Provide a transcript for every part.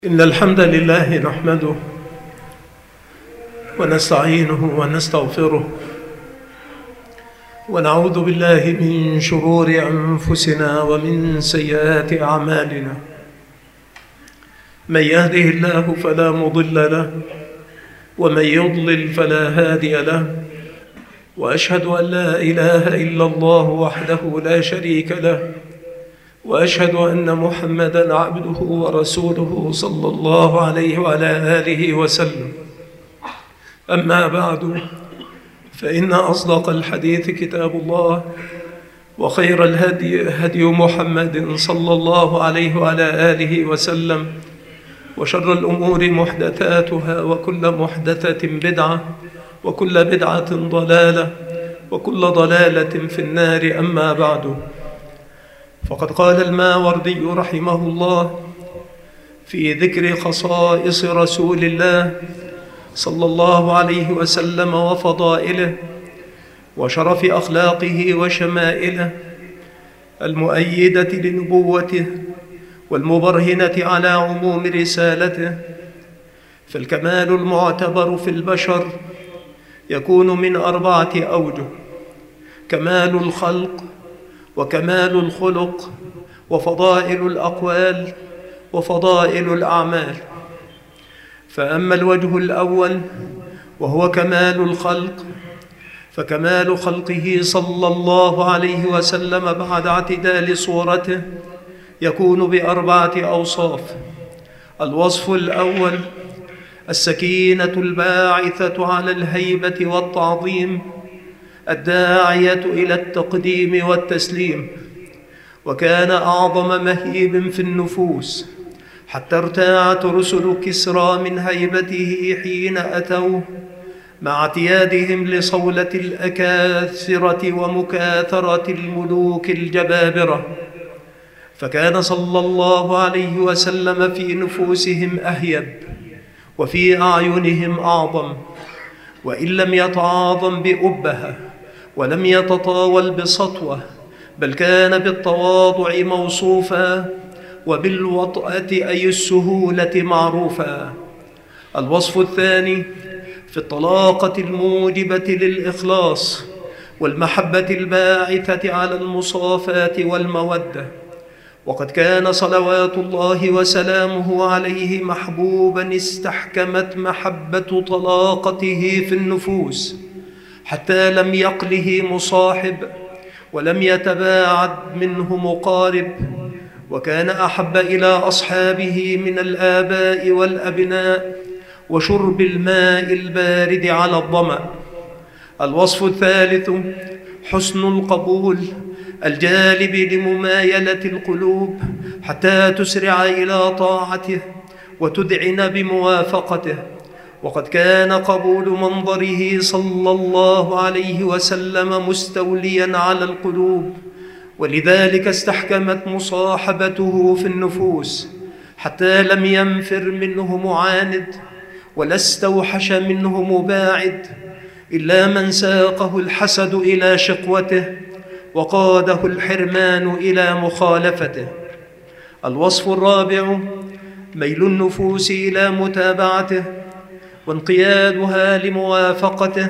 إن الحمد لله نحمده ونستعينه ونستغفره ونعوذ بالله من شرور أنفسنا ومن سيئات أعمالنا. من يهده الله فلا مضل له ومن يضلل فلا هادي له، وأشهد أن لا إله إلا الله وحده لا شريك له، وأشهد أن محمدًا عبده ورسوله صلى الله عليه وعلى آله وسلم. أما بعد، فإن أصدق الحديث كتاب الله، وخير الهدي هدي محمد صلى الله عليه وعلى آله وسلم، وشر الأمور محدثاتها، وكل محدثة بدعة، وكل بدعة ضلالة، وكل ضلالة في النار. أما بعد، فقد قال الماوردي رحمه الله في ذكر خصائص رسول الله صلى الله عليه وسلم وفضائله وشرف أخلاقه وشمائله المؤيدة لنبوته والمبرهنة على عموم رسالته، فالكمال المعتبر في البشر يكون من 4 أوجه: كمال الخلق، وكمال الخلق، وفضائل الأقوال، وفضائل الأعمال. فأما الوجه الأول وهو كمال الخلق، فكمال خلقه صلى الله عليه وسلم بعد اعتدال صورته يكون ب4 أوصاف. الوصف الأول: السكينة الباعثة على الهيبة والتعظيم الداعية إلى التقديم والتسليم، وكان أعظم مهيب في النفوس، حتى ارتاعت رسل كسرى من هيبته حين أتوه مع اعتيادهم لصولة الأكاثرة ومكاثرة الملوك الجبابرة، فكان صلى الله عليه وسلم في نفوسهم أهيب، وفي أعينهم أعظم، وإن لم يتعاظم بأبهة ولم يتطاول بسطوة، بل كان بالتواضع موصوفا، وبالوطأة أي السهولة معروفا. الوصف الثاني: في الطلاقة الموجبة للإخلاص والمحبة الباعثة على المصافاة والمودة، وقد كان صلوات الله وسلامه عليه محبوبا استحكمت محبة طلاقته في النفوس، حتى لم يقله مصاحب ولم يتباعد منه مقارب، وكان أحب إلى أصحابه من الآباء والأبناء وشرب الماء البارد على الظمأ. الوصف الثالث: حسن القبول الجالب لممايلة القلوب حتى تسرع إلى طاعته وتذعن بموافقته، وقد كان قبول منظره صلى الله عليه وسلم مستوليا على القلوب، ولذلك استحكمت مصاحبته في النفوس، حتى لم ينفر منه معاند ولا استوحش منه مباعد، إلا من ساقه الحسد إلى شقوته وقاده الحرمان إلى مخالفته. الوصف الرابع: ميل النفوس إلى متابعته وانقيادها لموافقته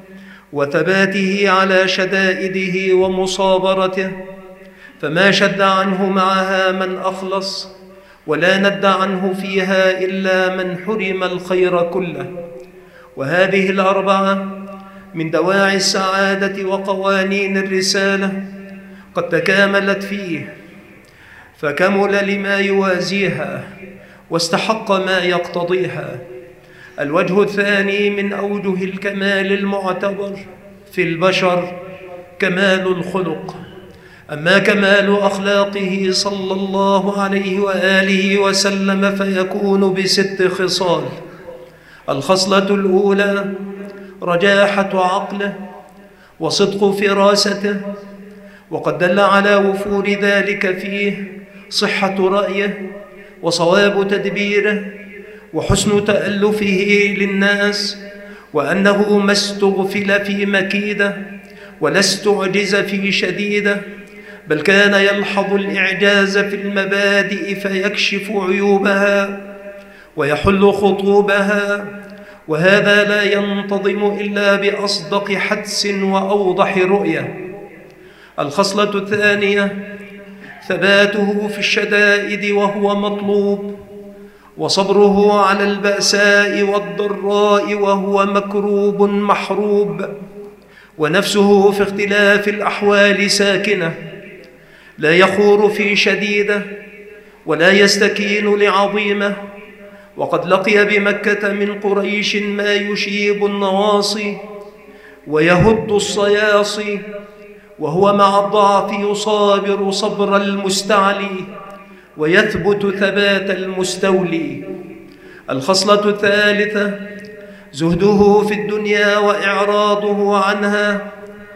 وثباته على شدائده ومصابرته، فما شد عنه معها من أخلص، ولا ند عنه فيها إلا من حرم الخير كله. وهذه ال4 من دواعي السعادة وقوانين الرسالة قد تكاملت فيه، فكمل لما يوازيها واستحق ما يقتضيها. الوجه الثاني من أوجه الكمال المعتبر في البشر كمال الخلق. أما كمال أخلاقه صلى الله عليه وآله وسلم فيكون ب6 خصال. الخصلة الأولى: رجاحة عقله وصدق فراسته، وقد دل على وفور ذلك فيه صحة رأيه وصواب تدبيره وحسن تألفه للناس، وأنه ما استغفل في مكيدة ولا استعجز في شديدة، بل كان يلحظ الإعجاز في المبادئ فيكشف عيوبها، ويحل خطوبها، وهذا لا ينتظم إلا بأصدق حدس وأوضح رؤية. الخصلة الثانية ثباته في الشدائد وهو مطلوب، وصبره على البأساء والضراء وهو مكروب محروب، ونفسه في اختلاف الأحوال ساكنة، لا يخور في شديدة ولا يستكين لعظيمة. وقد لقي بمكة من قريش ما يشيب النواصي ويهد الصياصي، وهو مع الضعف يصابر صبر المستعلي ويثبت ثبات المستولي. الخصلة الثالثة زهده في الدنيا وإعراضه عنها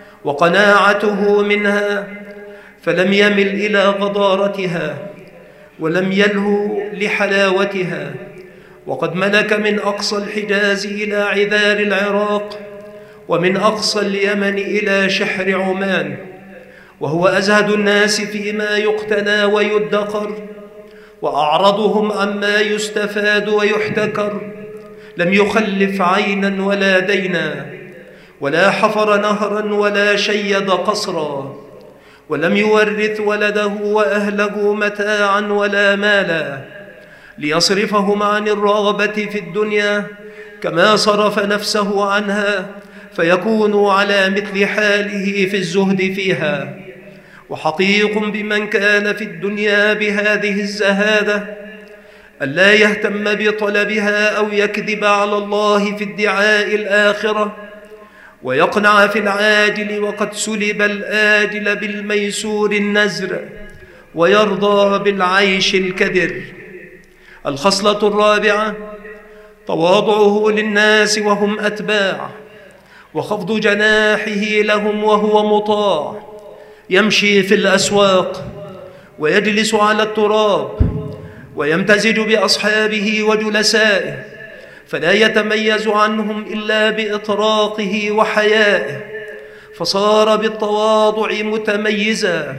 وقناعته منها، فلم يمل إلى غضارتها ولم يلهو لحلاوتها. وقد ملك من أقصى الحجاز إلى عذار العراق، ومن أقصى اليمن إلى شحر عمان، وهو أزهد الناس فيما يقتنى ويدخر، وأعرضهم عما يستفاد ويحتكر. لم يخلف عينا ولا دينا، ولا حفر نهرا ولا شيد قصرا، ولم يورث ولده وأهله متاعا ولا مالا، ليصرفهم عن الرغبة في الدنيا كما صرف نفسه عنها، فيكونوا على مثل حاله في الزهد فيها. وحقيق بمن كان في الدنيا بهذه الزهادة ألا يهتم بطلبها أو يكذب على الله في ادعاء الآخرة، ويقنع في العاجل وقد سلب الآجل بالميسور النزر، ويرضى بالعيش الكدر. الخصلة الرابعة تواضعه للناس وهم أتباع، وخفض جناحه لهم وهو مطاع. يمشي في الأسواق ويجلس على التراب، ويمتزج بأصحابه وجلسائه، فلا يتميز عنهم إلا بإطراقه وحيائه، فصار بالتواضع متميزا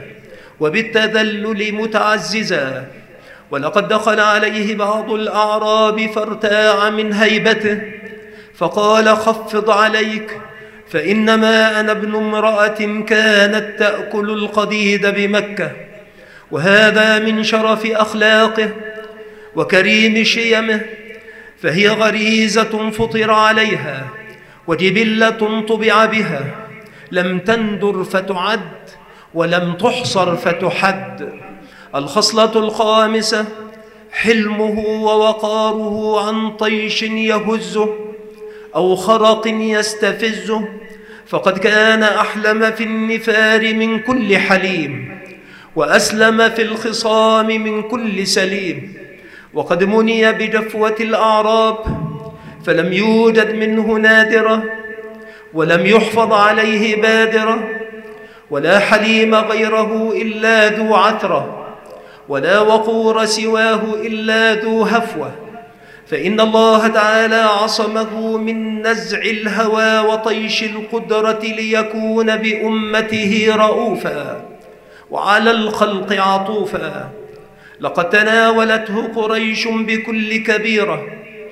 وبالتذلل متعززا. ولقد دخل عليه بعض الأعراب فارتاع من هيبته، فقال: خفض عليك، فإنما أنا ابن امرأة كانت تأكل القديد بمكة. وهذا من شرف أخلاقه وكريم شيمه، فهي غريزة فطر عليها وجبلة طبع بها، لم تندر فتعد ولم تحصر فتحد. الخصلة الخامسة حلمه ووقاره عن طيش يهزه أو خرق يستفزه، فقد كان أحلم في النفار من كل حليم، وأسلم في الخصام من كل سليم. وقد مني بجفوة الأعراب، فلم يوجد منه نادرة، ولم يحفظ عليه بادرة، ولا حليم غيره إلا ذو عثرة، ولا وقور سواه إلا ذو هفوة. فإن الله تعالى عصمه من نزع الهوى وطيش القدرة، ليكون بأمته رؤوفا وعلى الخلق عطوفا. لقد تناولته قريش بكل كبيرة،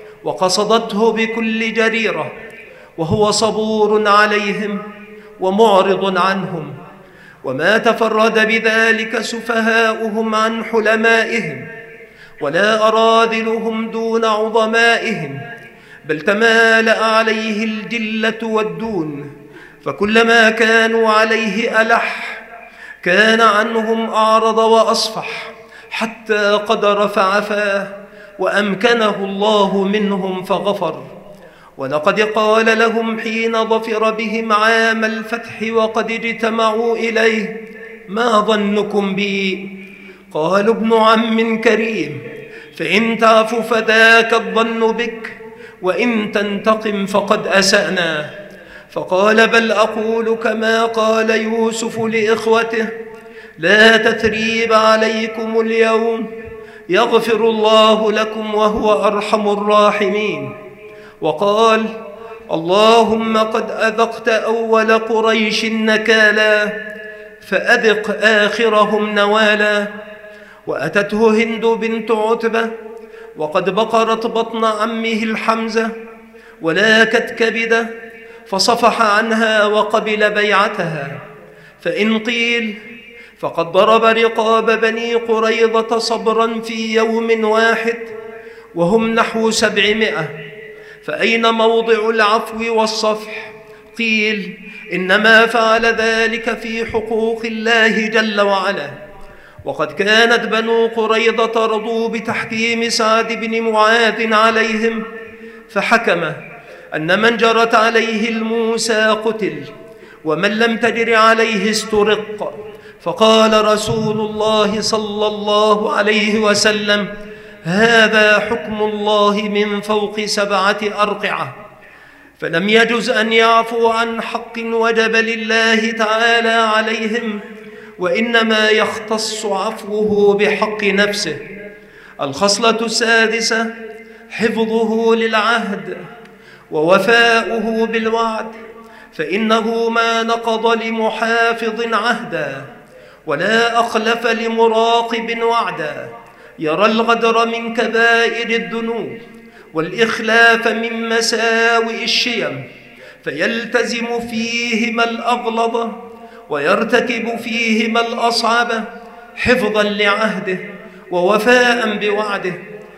وقصدته بكل جريرة، وهو صبور عليهم ومعرض عنهم. وما تفرد بذلك سفهاؤهم عن حلمائهم، ولا أراذلهم دون عظمائهم، بل تمالأ عليه الجلة والدون، فكلما كانوا عليه ألح كان عنهم أعرض وأصفح، حتى قدر فعفا، وأمكنه الله منهم فغفر. ولقد قال لهم حين ظفر بهم عام الفتح وقد اجتمعوا إليه: ما ظنكم بي؟ قالوا: ابن عم كريم، فإن تعف فذاك الظن بك، وإن تنتقم فقد أسأنا. فقال: بل أقول كما قال يوسف لإخوته: لا تثريب عليكم اليوم، يغفر الله لكم وهو أرحم الراحمين. وقال: اللهم قد أذقت أول قريش نكالا، فأذق آخرهم نوالا. وأتته هند بنت عتبة وقد بقرت بطن عمه الحمزة ولاكت كبده، فصفح عنها وقبل بيعتها. فإن قيل فقد ضرب رقاب بني قريظة صبرا في يوم واحد وهم نحو 700، فأين موضع العفو والصفح؟ قيل إنما فعل ذلك في حقوق الله جل وعلا. وقد كانت بنو قريظة رضوا بتحكيم سعد بن معاذ عليهم، فحكم أن من جرت عليه الموسى قتل، ومن لم تجر عليه استرق. فقال رسول الله صلى الله عليه وسلم: هذا حكم الله من فوق 7 أرقعة. فلم يجز أن يعفو عن حق وجب لله تعالى عليهم، وإنما يختص عفوه بحق نفسه. الخصلة السادسة: حفظه للعهد ووفاؤه بالوعد، فإنه ما نقض لمحافظ عهدا ولا أخلف لمراقب وعدا. يرى الغدر من كبائر الذنوب والإخلاف من مساوئ الشيم، فيلتزم فيهما الأغلظ ويرتكب فيهما الأصعب، حفظا لعهده ووفاء بوعده،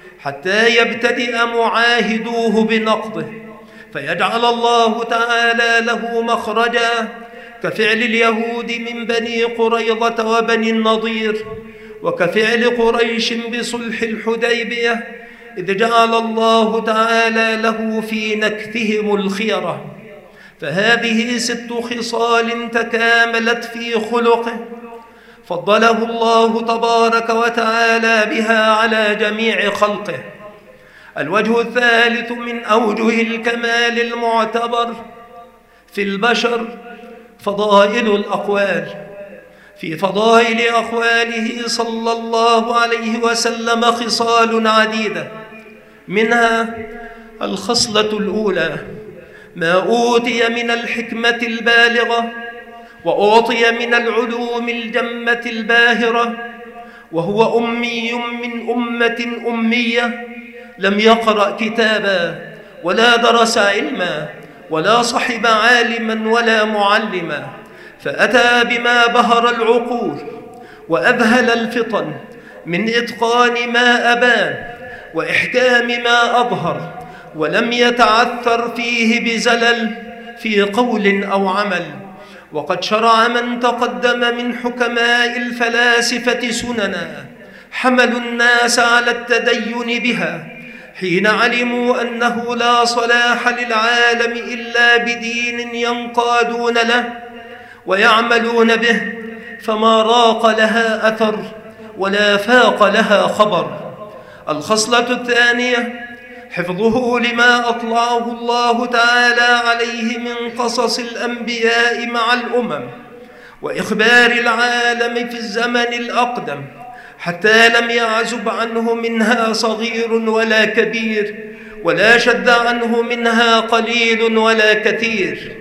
حتى يبتدئ معاهدوه بنقضه، فيجعل الله تعالى له مخرجا، كفعل اليهود من بني قريظة وبني النضير، وكفعل قريش بصلح الحديبية، إذ جعل الله تعالى له في نكثهم الخيرة. فهذه 6 خصال تكاملت في خلقه، فضله الله تبارك وتعالى بها على جميع خلقه. الوجه الثالث من أوجه الكمال المعتبر في البشر فضائل الأقوال. في فضائل أقواله صلى الله عليه وسلم خصال عديدة، منها الخصلة الأولى: ما أوتي من الحكمة البالغة، وأعطي من العلوم الجمة الباهرة، وهو أمي من أمة أمية، لم يقرأ كتابا ولا درس علما ولا صحب عالما ولا معلما، فأتى بما بهر العقول وأذهل الفطن من إتقان ما أبان وإحكام ما أظهر، ولم يتعثر فيه بزلل في قول أو عمل. وقد شرع من تقدم من حكماء الفلاسفة سننا حملوا الناس على التدين بها، حين علموا أنه لا صلاح للعالم إلا بدين ينقادون له ويعملون به، فما راق لها أثر ولا فاق لها خبر. الخصلة الثانية: حفظه لما أطلعه الله تعالى عليه من قصص الأنبياء مع الأمم وإخبار العالم في الزمن الأقدم، حتى لم يعزب عنه منها صغير ولا كبير، ولا شد عنه منها قليل ولا كثير.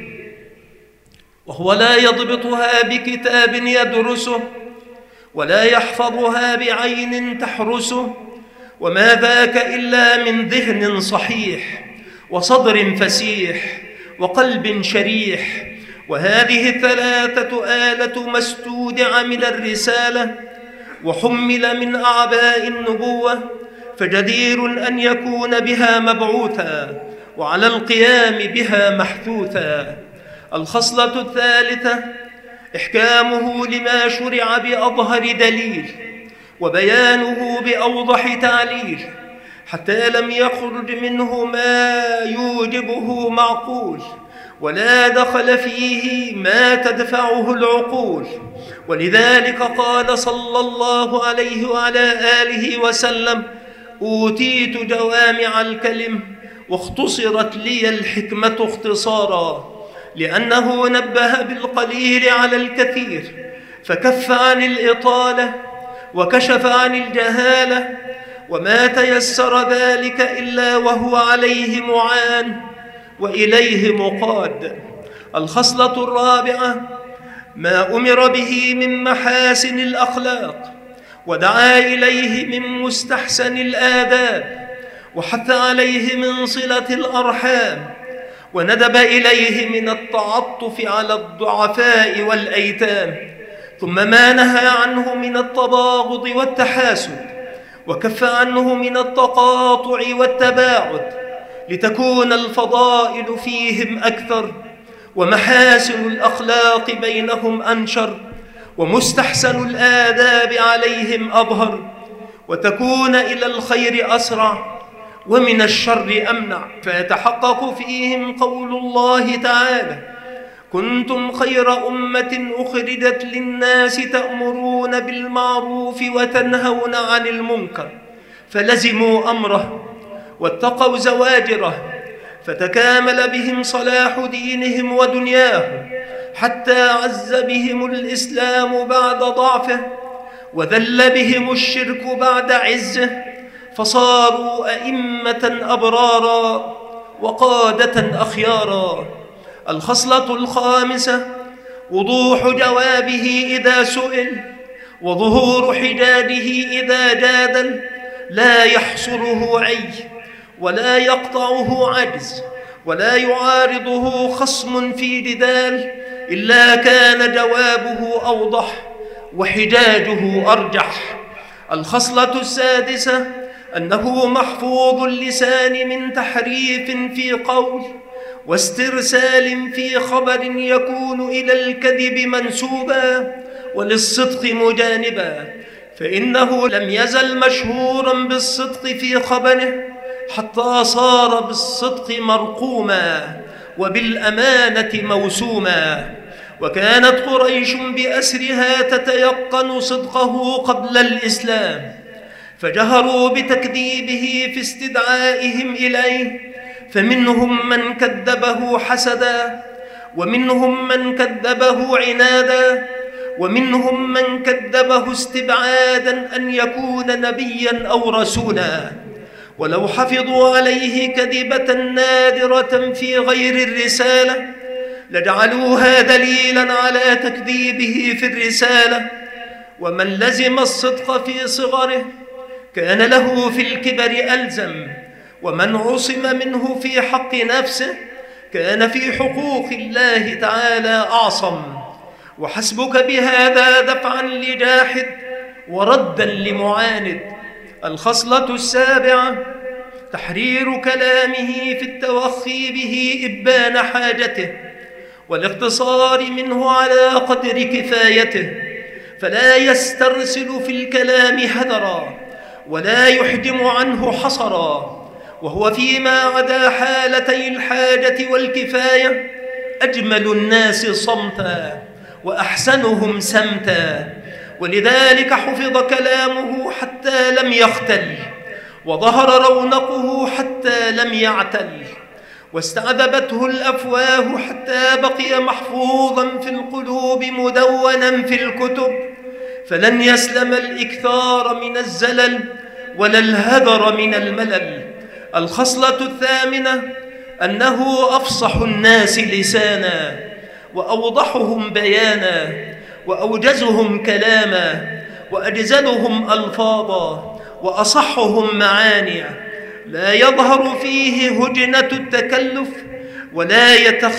وهو لا يضبطها بكتاب يدرسه ولا يحفظها بعين تحرسه، وما ذاك إلا من ذهن صحيح وصدر فسيح وقلب شريح. وهذه 3 آلة ما استودع من الرسالة وحمل من أعباء النبوة، فجدير أن يكون بها مبعوثا وعلى القيام بها محثوثا. الخصلة الثالثة: إحكامه لما شرع بأظهر دليل، وبيانه بأوضح تعليل، حتى لم يخرج منه ما يوجبه معقول، ولا دخل فيه ما تدفعه العقول. ولذلك قال صلى الله عليه وعلى آله وسلم: أوتيت جوامع الكلم واختصرت لي الحكمة اختصارا، لأنه نبه بالقليل على الكثير، فكف عن الإطالة وكشف عن الجهالة، وما تيسر ذلك إلا وهو عليه معان وإليه مقاد. الخصلة الرابعة: ما أمر به من محاسن الأخلاق ودعا إليه من مستحسن الآداب، وحث عليه من صلة الأرحام، وندب إليه من التعطف على الضعفاء والأيتام، ثم ما نهى عنه من التباغض والتحاسد، وكف عنه من التقاطع والتباعد، لتكون الفضائل فيهم أكثر، ومحاسن الأخلاق بينهم أنشر، ومستحسن الآداب عليهم أظهر، وتكون إلى الخير أسرع، ومن الشر أمنع، فيتحقق فيهم قول الله تعالى: كنتم خير أمة أخرجت للناس تأمرون بالمعروف وتنهون عن المنكر، فلزموا أمره واتقوا زواجره، فتكامل بهم صلاح دينهم ودنياهم، حتى عز بهم الإسلام بعد ضعفه، وذل بهم الشرك بعد عزه، فصاروا أئمة أبرارا وقادة أخيارا. الخصلة الخامسة: وضوح جوابه إذا سئل، وظهور حجاجه إذا جادل، لا يحصره عي، ولا يقطعه عجز، ولا يعارضه خصم في جدال، إلا كان جوابه أوضح وحجاجه أرجح. الخصلة السادسة: أنه محفوظ اللسان من تحريف في قول، واسترسال في خبر يكون إلى الكذب منسوبا، وللصدق مجانبا، فإنه لم يزل مشهورا بالصدق في خبره، حتى صار بالصدق مرقوما، وبالأمانة موسوما. وكانت قريش بأسرها تتيقن صدقه قبل الإسلام، فجهروا بتكذيبه في استدعائهم إليه، فمنهم من كذبه حسدا، ومنهم من كذبه عنادا، ومنهم من كذبه استبعادا أن يكون نبيا أو رسولا. ولو حفظوا عليه كذبة نادرة في غير الرسالة لجعلوها دليلا على تكذيبه في الرسالة. ومن لزم الصدق في صغره كان له في الكبر ألزم، ومن عصم منه في حق نفسه كان في حقوق الله تعالى أعصم. وحسبك بهذا دفعا لجاحد وردا لمعاند. الخصلة السابعة: تحرير كلامه في التوخي به إبان حاجته، والاقتصار منه على قدر كفايته، فلا يسترسل في الكلام هدرا، ولا يحجم عنه حصرا، وهو فيما عدا حالتي الحاجة والكفاية أجمل الناس صمتا وأحسنهم سمتا، ولذلك حفظ كلامه حتى لم يختل، وظهر رونقه حتى لم يعتل، واستعذبته الأفواه حتى بقي محفوظا في القلوب مدونا في الكتب، فلن يسلم الإكثار من الزلل ولا الهذر من الملل. الخصلة الثامنة: أنه أفصح الناس لسانا، وأوضحهم بيانا، وأوجزهم كلاما، وأجزلهم ألفاظا، وأصحهم معانيا، لا يظهر فيه هجنة التكلف، ولا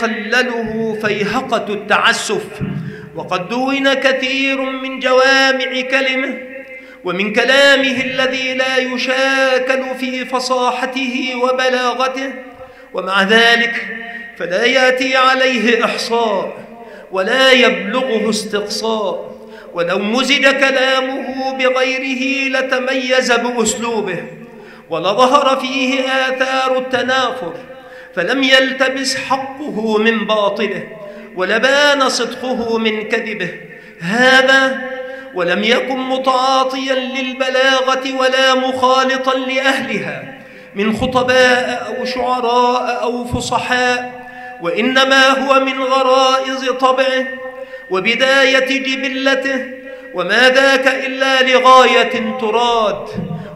يتخلله فيهقة التعسف. وقد دون كثير من جوامع كلمه، ومن كلامه الذي لا يشاكل في فصاحته وبلاغته، ومع ذلك فلا يأتي عليه إحصاء ولا يبلغه استقصاء. ولو مزج كلامه بغيره لتميز بأسلوبه، ولظهر فيه آثار التنافر، فلم يلتبس حقه من باطله، ولبان صدقه من كذبه. هذا ولم يكن متعاطيا للبلاغة ولا مخالطا لأهلها من خطباء أو شعراء أو فصحاء، وإنما هو من غرائز طبعه وبداية جبلته، وما ذاك إلا لغاية تراد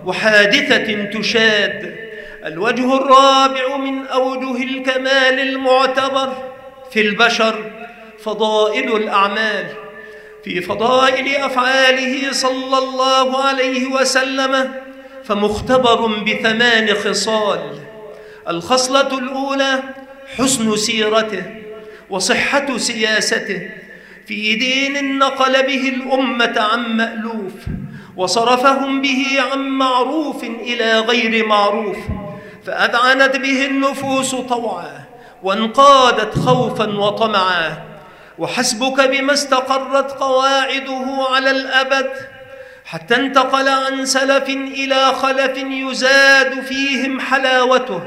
وحادثة تشاد. الوجه الرابع من أوجه الكمال المعتبر في البشر فضائل الأعمال، في فضائل أفعاله صلى الله عليه وسلم فمختبر ب8 خصال. الخصلة الأولى حسن سيرته وصحة سياسته في دين نقل به الأمة عن مألوف وصرفهم به عن معروف إلى غير معروف، فأذعنت به النفوس طوعا وانقادت خوفا وطمعا. وحسبك بما استقرت قواعده على الأبد، حتى انتقل عن سلف إلى خلف يزاد فيهم حلاوته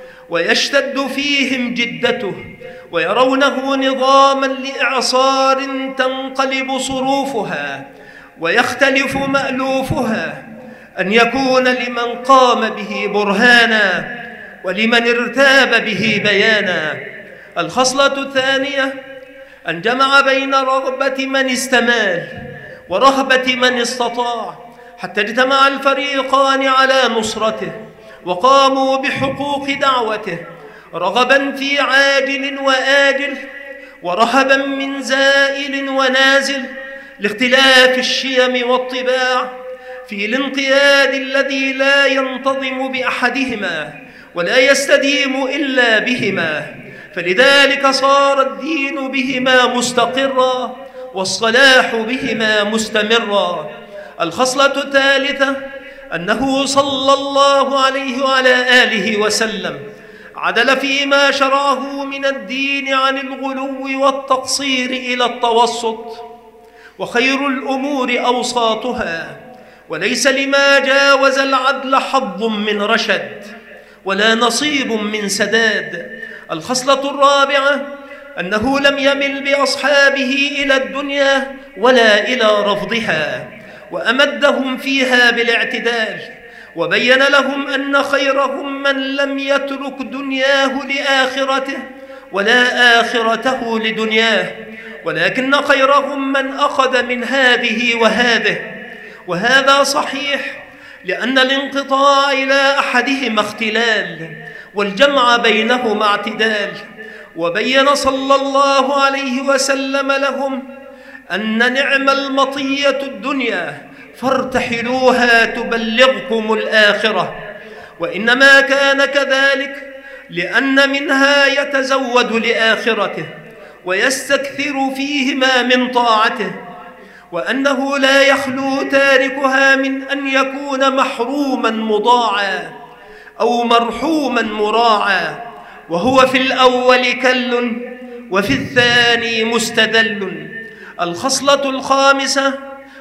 ويشتد فيهم جدته، ويرونه نظاما لإعصار تنقلب صروفها ويختلف مألوفها، أن يكون لمن قام به برهانا ولمن ارتاب به بيانا. الخصلة الثانية أن جمع بين رغبة من استمال ورهبة من استطاع، حتى اجتمع الفريقان على نصرته وقاموا بحقوق دعوته، رغبا في عاجل وآجل ورهبا من زائل ونازل، لاختلاف الشيم والطباع في الانقياد الذي لا ينتظم بأحدهما ولا يستديم إلا بهما، فلذلك صار الدين بهما مستقرا والصلاح بهما مستمرا. الخصلة الثالثة أنه صلى الله عليه وعلى آله وسلم عدل فيما شرعه من الدين عن الغلو والتقصير إلى التوسط، وخير الأمور أوساطها، وليس لما جاوز العدل حظ من رشد ولا نصيب من سداد. الخصلة الرابعة أنه لم يمل بأصحابه إلى الدنيا ولا إلى رفضها، وأمدهم فيها بالاعتدال، وبين لهم أن خيرهم من لم يترك دنياه لآخرته ولا آخرته لدنياه، ولكن خيرهم من أخذ من هذه وهذه. وهذا صحيح، لأن الانقطاع إلى أحدهما اختلال والجمع بينهما اعتدال. وبين صلى الله عليه وسلم لهم أن نعم المطية الدنيا فارتحلوها تبلغكم الآخرة، وإنما كان كذلك لأن منها يتزود لآخرته ويستكثر فيهما من طاعته، وأنه لا يخلو تاركها من أن يكون محروما مضاعا أو مرحوما مراعا، وهو في الأول كل وفي الثاني مستدل. الخصلة الخامسة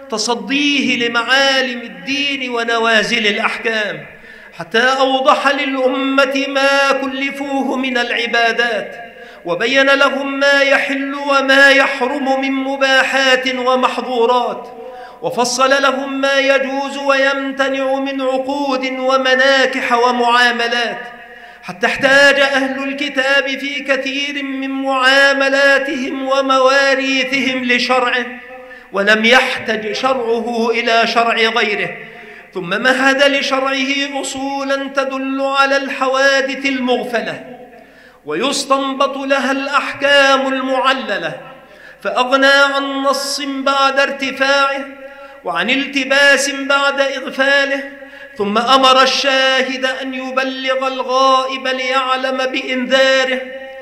تصديه لمعالم الدين ونوازل الأحكام، حتى أوضح للأمة ما كلفوه من العبادات، وبين لهم ما يحل وما يحرم من مباحات ومحظورات، وفصل لهم ما يجوز ويمتنع من عقود ومناكح ومعاملات، حتى احتاج أهل الكتاب في كثير من معاملاتهم ومواريثهم لشرعه، ولم يحتج شرعه إلى شرع غيره، ثم مهد لشرعه أصولا تدل على الحوادث المغفلة ويستنبط لها الأحكام المعللة، فأغنى عن نص بعد ارتفاعه وعن التباس بعد إغفاله، ثم أمر الشاهد أن يبلغ الغائب ليعلم بإنذاره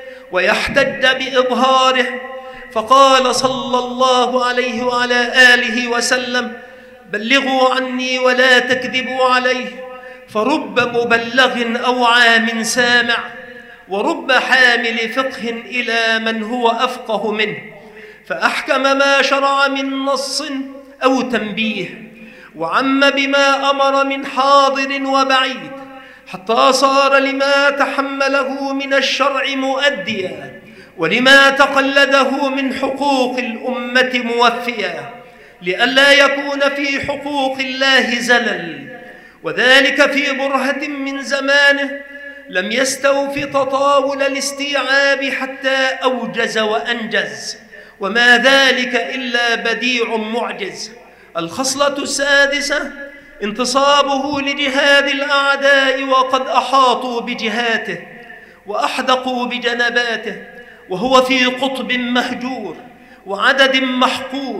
ويحتج بإظهاره، فقال صلى الله عليه وعلى آله وسلم: بلغوا عني ولا تكذبوا عليه، فرب مبلغ أوعى من سامع، ورب حامل فقه إلى من هو أفقه منه، فأحكم ما شرع من نص أو تنبيه، وعم بما أمر من حاضر وبعيد، حتى صار لما تحمله من الشرع مؤديا، ولما تقلده من حقوق الأمة موفيا، لئلا يكون في حقوق الله زلل، وذلك في برهة من زمانه لم يستوف تطاول الاستيعاب حتى أوجز وأنجز، وما ذلك إلا بديع معجز. الخصلة السادسة انتصابه لجهاد الأعداء وقد أحاطوا بجهاته وأحدقوا بجنباته، وهو في قطب مهجور وعدد محقور،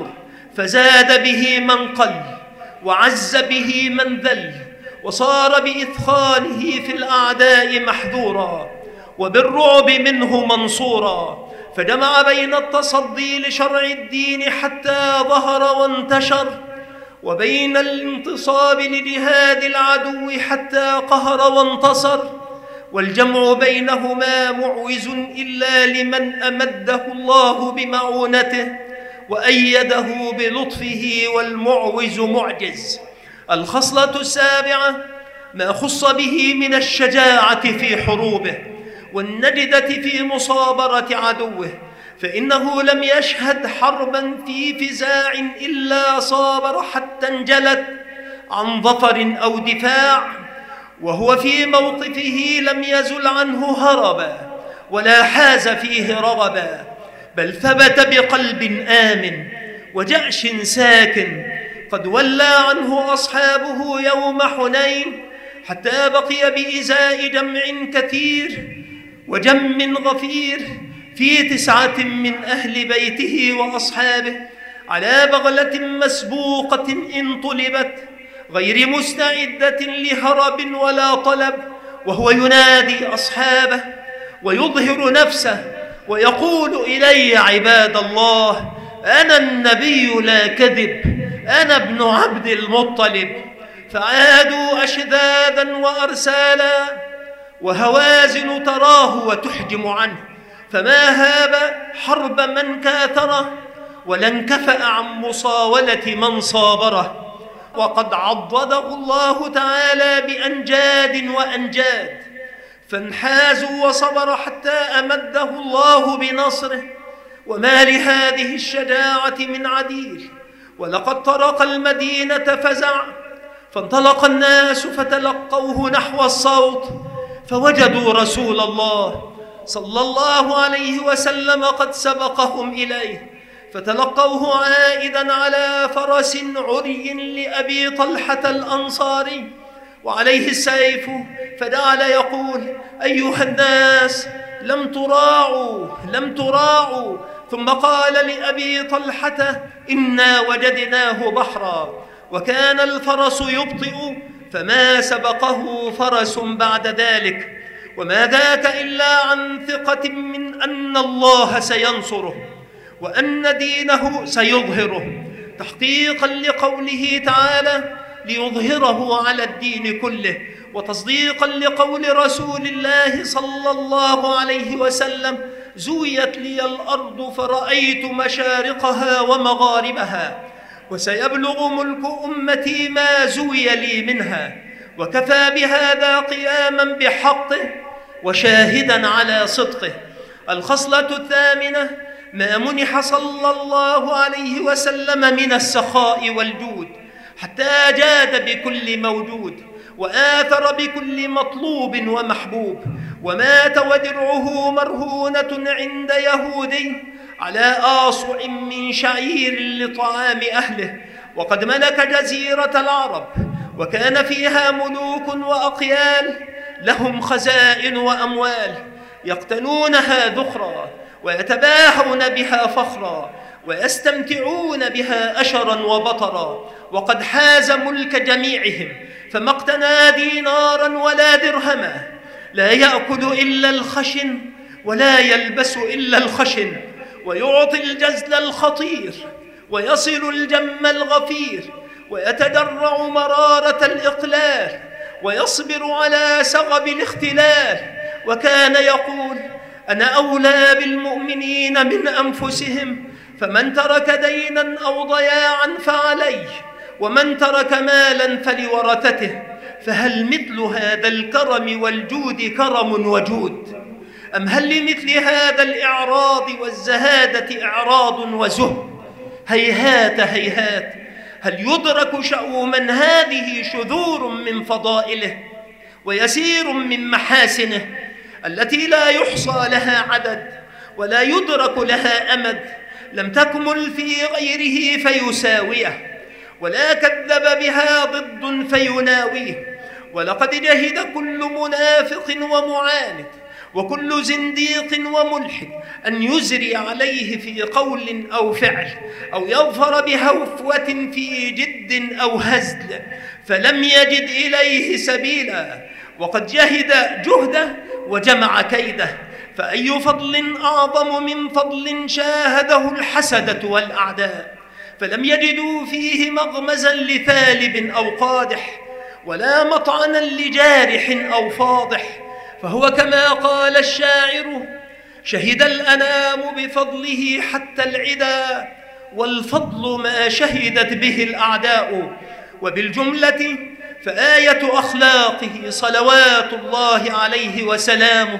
فزاد به من قل، وعز به من ذل، وصار بإثخانه في الأعداء محذورا، وبالرعب منه منصورا، فجمع بين التصدي لشرع الدين حتى ظهر وانتشر، وبين الانتصاب لجهاد العدو حتى قهر وانتصر، والجمع بينهما معوز إلا لمن أمده الله بمعونته وأيده بلطفه، والمعوز معجز. الخصلة السابعة ما خص به من الشجاعة في حروبه والنجدة في مصابرة عدوه، فإنه لم يشهد حربا في فزاع إلا صابر حتى انجلت عن ظفر أو دفاع، وهو في موقفه لم يزل عنه هربا ولا حاز فيه رغبا، بل ثبت بقلب آمن وجأش ساكن. قد ولى عنه أصحابه يوم حنين حتى بقي بإزاء جمع كثير وجم غفير في 9 من أهل بيته وأصحابه على بغلة مسبوقة إن طلبت، غير مستعدة لهرب ولا طلب، وهو ينادي أصحابه ويظهر نفسه ويقول: إلي عباد الله، أنا النبي لا كذب، أنا ابن عبد المطلب. فعادوا أشذاذا وأرسالا، وهوازن تراه وتحجم عنه، فما هاب حرب من كاثره، ولا انكفأ عن مصاولة من صابره. وقد عضده الله تعالى بأنجاد وأنجاد، فانحازوا وصبر حتى أمده الله بنصره، وما لهذه الشجاعة من عديل. ولقد طرق المدينة فزع، فانطلق الناس فتلقوه نحو الصوت، فوجدوا رسول الله صلى الله عليه وسلم قد سبقهم إليه، فتلقوه عائدا على فرس عري لأبي طلحة الأنصاري وعليه السيف، فجعل يقول: أيها الناس، لم تراعوا. ثم قال لأبي طلحة: إنا وجدناه بحرا. وكان الفرس يبطئ، فما سبقه فرس بعد ذلك، وما ذاك إلا عن ثقة من أن الله سينصره وأن دينه سيظهره، تحقيقا لقوله تعالى: ليظهره على الدين كله، وتصديقا لقول رسول الله صلى الله عليه وسلم: زويت لي الأرض فرأيت مشارقها ومغاربها، وسيبلغ ملك أمتي ما زوي لي منها. وكفى بهذا قياما بحقه وشاهدا على صدقه. الخصلة الثامنة ما منح صلى الله عليه وسلم من السخاء والجود، حتى جاد بكل موجود، وآثر بكل مطلوب ومحبوب، ومات ودرعه مرهونة عند يهودي على آصع من شعير لطعام أهله. وقد ملك جزيرة العرب، وكان فيها ملوك وأقيال لهم خزائن وأموال، يقتنونها ذخرا، ويتباهون بها فخرا، ويستمتعون بها أشرا وبطرا. وقد حاز ملك جميعهم، فما اقتنى دينارا ولا درهما، لا يأكل إلا الخشن ولا يلبس إلا الخشن، ويعطي الجزل الخطير ويصل الجم الغفير، ويتدرع مرارة الإقلال، ويصبر على سغب الاختلال. وكان يقول: أنا أولى بالمؤمنين من أنفسهم، فمن ترك دينا أو ضياعا فعليه، ومن ترك مالا فلورثته. فهل مثل هذا الكرم والجود كرم وجود؟ أم هل لمثل هذا الإعراض والزهادة إعراض وزهد؟ هيهات هيهات، هل يدرك شأو من هذه شذور من فضائله ويسير من محاسنه التي لا يحصى لها عدد ولا يدرك لها أمد، لم تكمل في غيره فيساويه، ولا كذب بها ضد فيناويه. ولقد جهد كل منافق ومعاند وكل زنديق وملحد أن يزري عليه في قول أو فعل أو يظفر بهفوة في جد أو هزل فلم يجد إليه سبيلا، وقد جهد جهده وجمع كيده، فأي فضل أعظم من فضل شاهده الحسدة والأعداء، فلم يجدوا فيه مغمزا لثالب أو قادح ولا مطعنا لجارح أو فاضح، فهو كما قال الشاعر: شهد الأنام بفضله حتى العدا، والفضل ما شهدت به الأعداء. وبالجملة فآية أخلاقه صلوات الله عليه وسلامه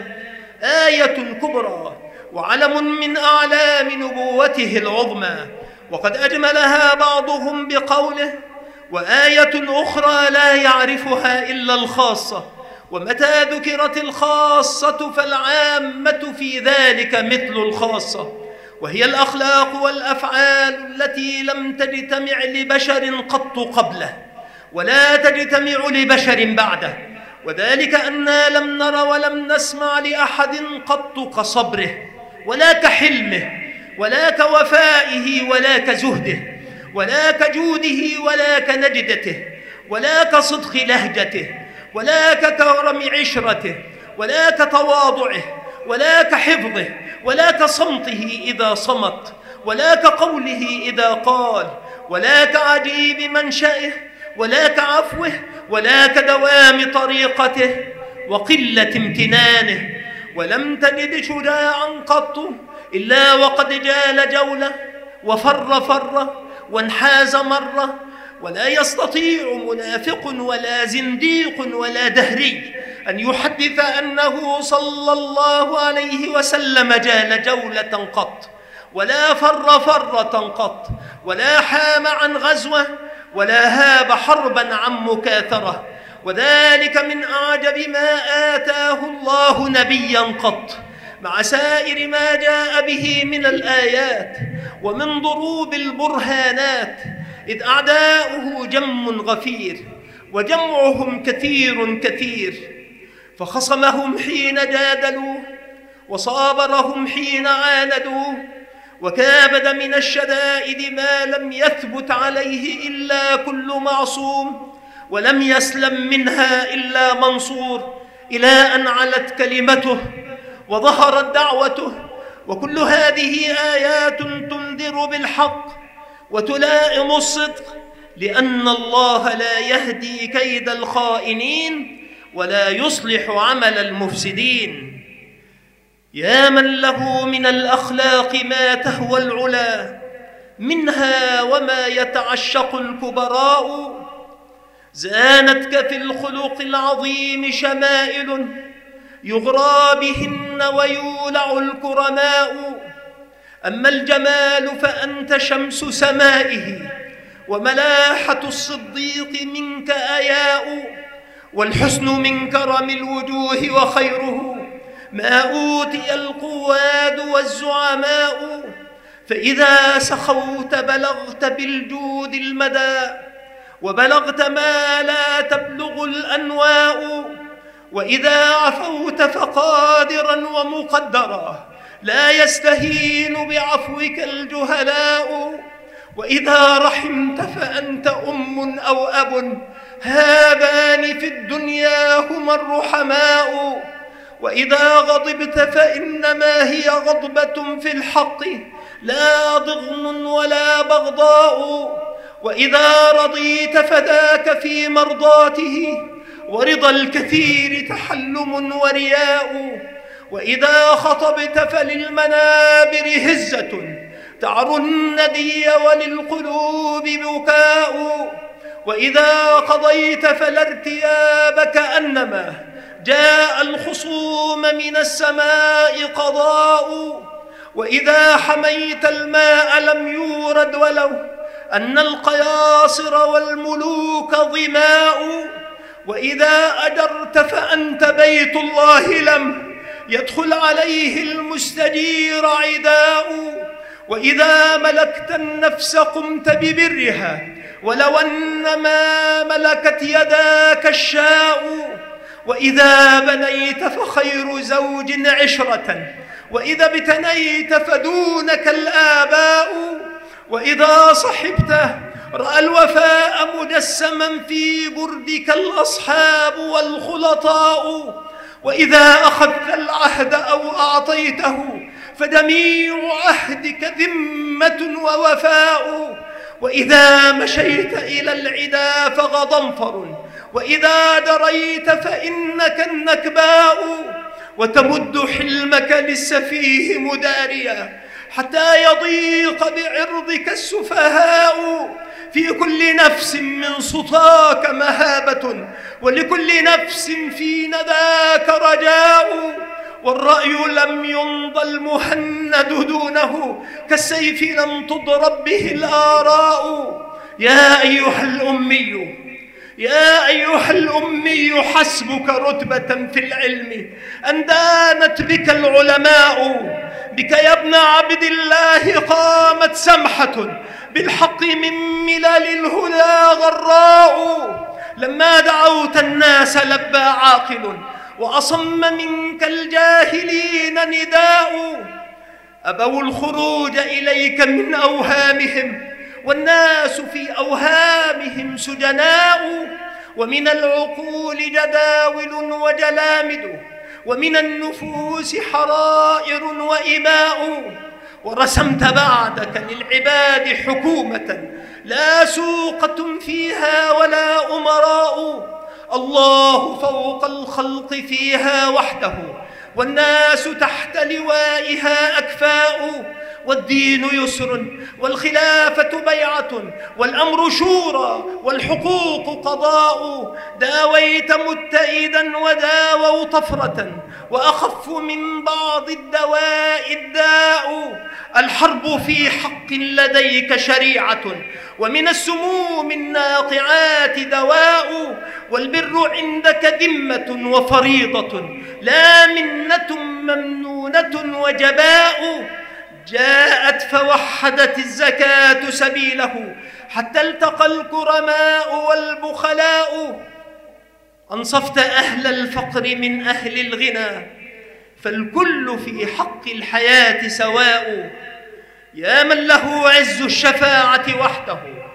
آية كبرى وعلم من أعلام نبوته العظمى، وقد أجملها بعضهم بقوله: وآية أخرى لا يعرفها إلا الخاصة، ومتى ذكرت الخاصة فالعامة في ذلك مثل الخاصة، وهي الأخلاق والأفعال التي لم تجتمع لبشر قط قبله ولا تجتمع لبشر بعده، وذلك أننا لم نر ولم نسمع لأحد قط كصبره ولا كحلمه ولا كوفائه ولا كزهده ولا كجوده ولا كنجدته ولا كصدق لهجته ولا ككرم عشرته ولا كتواضعه ولا كحفظه ولا كصمته إذا صمت ولا كقوله إذا قال ولا كعجيب منشأه ولا كعفوه ولا كدوام طريقته وقلة امتنانه. ولم تجد شجاعا قط إلا وقد جال جولة وفر فرة وانحاز مرة، ولا يستطيع منافق ولا زنديق ولا دهري أن يحدث أنه صلى الله عليه وسلم جال جولة قط ولا فر فرة قط ولا حام عن غزوة ولا هاب حربا عن مكاثرة، وذلك من أعجب ما آتاه الله نبيا قط، مع سائر ما جاء به من الآيات ومن ضروب البرهانات، إذ أعداؤه جم غفير وجمعهم كثير كثير، فخصمهم حين جادلوه وصابرهم حين عاندوه، وكابد من الشدائد ما لم يثبت عليه إلا كل معصوم، ولم يسلم منها إلا منصور، إلى أن علت كلمته وظهرت دعوته. وكل هذه آيات تنذر بالحق وتلائم الصدق، لأن الله لا يهدي كيد الخائنين ولا يصلح عمل المفسدين. يا من له من الأخلاق ما تهوى العلا، منها وما يتعشق الكبراء، زانتك في الخلق العظيم شمائل يغرى بهن ويولع الكرماء. أما الجمال فأنت شمس سمائه، وملاحة الصديق منك أياء، والحسن من كرم الوجوه وخيره ما أوتي القواد والزعماء. فإذا سخوت بلغت بالجود المدى، وبلغت ما لا تبلغ الأنواء، وإذا عفوت فقادرا ومقدرا لا يستهين بعفوك الجهلاء، وإذا رحمت فأنت أم أو أب، هذان في الدنيا هما الرحماء، وإذا غضبت فإنما هي غضبة في الحق لا ضغن ولا بغضاء، وإذا رضيت فذاك في مرضاته، ورضا الكثير تحلم ورياء، وإذا خطبت فللمنابر هزة تعر الندي وللقلوب بكاء، وإذا قضيت فلا ارتياب كأنما جاء الخصوم من السماء قضاء، وإذا حميت الماء لم يورد ولو أن القياصر والملوك ظماء، وإذا أجرت فأنت بيت الله لم يدخل عليه المستجير عداء، وإذا ملكت النفس قمت ببرها ولو أن ما ملكت يداك الشاء، وإذا بنيت فخير زوج عشرة، وإذا ابتنيت فدونك الآباء، وإذا صحبته رأى الوفاء مجسما في بردك الأصحاب والخلطاء، وإذا أخذت العهد أو أعطيته فجميع عهدك ذمة ووفاء، وإذا مشيت إلى العدا فغضنفر، وإذا دريت فإنك النكباء، وتمد حلمك للسفيه مداريا حتى يضيق بعرضك السفهاء، في كل نفس من سطاك مهابة، ولكل نفس في نداك رجاء، والرأي لم ينض المهند دونه، كالسيف لم تضرب به الآراء. يا أيها الأمي، يا أيها الأمي، حسبك رتبة في العلم أن دانت بك العلماء، بك يا ابن عبد الله قامت سمحة بالحق من ملل الهدى غراء، لما دعوت الناس لبى عاقل وأصم منك الجاهلين نداء، أبوا الخروج إليك من أوهامهم والناس في أوهامهم سجناء، ومن العقول جداول وجلامد، ومن النفوس حرائر وإماء، ورسمت بعدك للعباد حكومة لا سوقة فيها ولا أمراء، الله فوق الخلق فيها وحده، والناس تحت لوائها أكفاء، والدين يسر والخلافة بيعة والأمر شورى والحقوق قضاء، داويت متئدا وداووا طفرة، وأخف من بعض الدواء الداء، الحرب في حق لديك شريعة، ومن السموم الناقعات دواء، والبر عندك ذمة وفريضة لا منة ممنونة وجباء، جاءت فوحدت الزكاة سبيله حتى التقى الكرماء والبخلاء، أنصفت أهل الفقر من أهل الغنى، فالكل في حق الحياة سواء، يا من له عز الشفاعة وحده،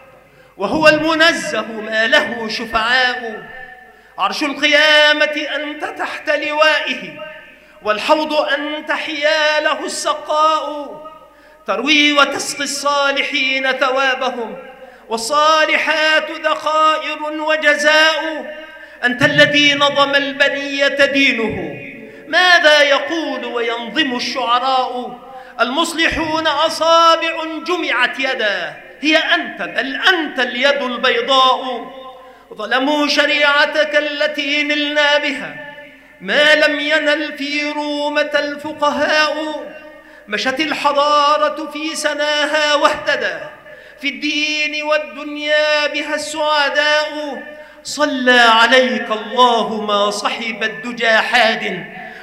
وهو المنزه ما له شفعاء، عرش القيامة أنت تحت لوائه، والحوض أنت حياله السقاء، تروي وتسقي الصالحين ثوابهم، والصالحات ذخائر وجزاء، أنت الذي نظم البرية دينه، ماذا يقول وينظم الشعراء، المصلحون أصابع جمعت يدا، هي أنت بل أنت اليد البيضاء، ظلموا شريعتك التي نلنا بها ما لم ينل في رومة الفقهاء، مشت الحضارة في سناها واهتدى في الدين والدنيا بها السعداء، صلى عليك الله ما صحب الدجى حاد،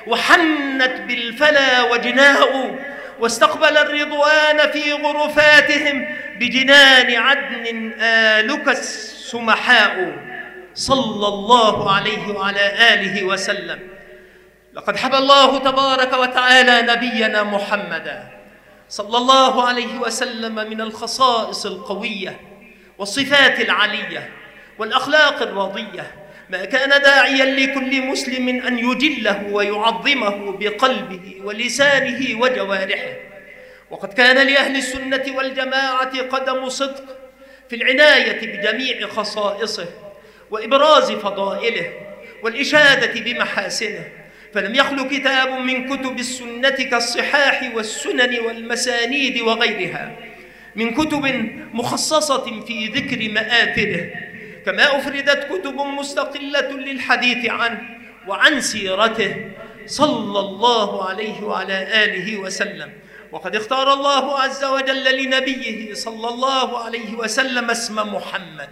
وحنت بالفلا وجناء، واستقبل الرضوان في غرفاتهم بجنان عدن آلك السمحاء، صلى الله عليه وعلى آله وسلم. لقد حبى الله تبارك وتعالى نبينا محمدا صلى الله عليه وسلم من الخصائص القوية والصفات العلية والأخلاق الراضية ما كان داعيا لكل مسلم أن يجله ويعظمه بقلبه ولسانه وجوارحه. وقد كان لأهل السنة والجماعة قدم صدق في العناية بجميع خصائصه وإبراز فضائله والإشادة بمحاسنه، فلم يخل كتاب من كتب السنة كالصحاح والسنن والمسانيد وغيرها من كتب مخصصة في ذكر مآثره، كما أفردت كتب مستقلة للحديث عنه وعن سيرته صلى الله عليه وعلى آله وسلم. وقد اختار الله عز وجل لنبيه صلى الله عليه وسلم اسم محمد